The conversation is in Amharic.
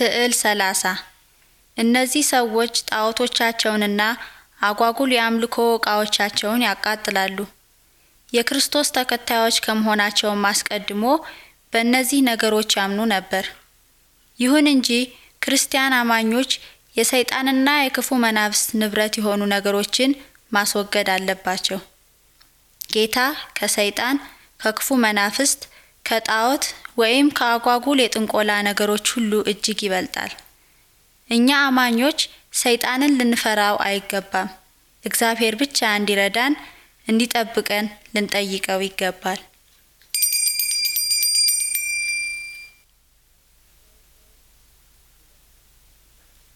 ስዕል 30 እነዚህ ሰዎች ጣዖቶቻቸውንና አጓጉል የአምልኮ ዕቃዎቻቸውን ያቃጥላሉ። የክርስቶስ ተከታዮች ከመሆናቸውም አስቀድሞ በእነዚህ ነገሮች ያምኑ ነበር። ይሁን እንጂ ክርስቲያን አማኞች የሰይጣንና የክፉ መናፍስት ንብረት የሆኑ ነገሮችን ማስወገድ አለባቸው። ጌታ ከሰይጣን፣ ከክፉ መናፍስት፣ ከጣዖት ወይም ከአጓጉል የጥንቆላ ነገሮች ሁሉ እጅግ ይበልጣል። እኛ አማኞች ሰይጣንን ልንፈራው አይገባም። እግዚአብሔር ብቻ እንዲረዳን፣ እንዲጠብቀን ልንጠይቀው ይገባል።